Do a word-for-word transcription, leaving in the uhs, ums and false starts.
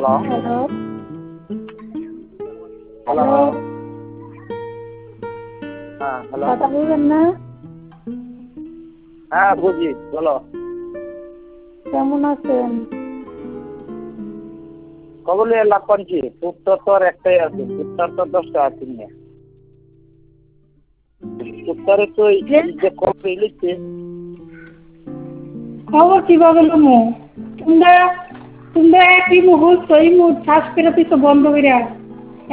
Hello hello hello হ্যাঁ hello কথা বলবেন না? হ্যাঁ বুঝি বলো। কেমন আছেন? কবলে লাভ করছি উত্তর তো আর একটাই আছে, উত্তর তো দশটা আছে না। উত্তরে তো যে কবে লিখছে খবর কিভাবে নেবো? তোমরা তোমরা একই মুহূর্ত এই মুহূর্ত শ্বাস ফেরাতে তো বন্ধ করে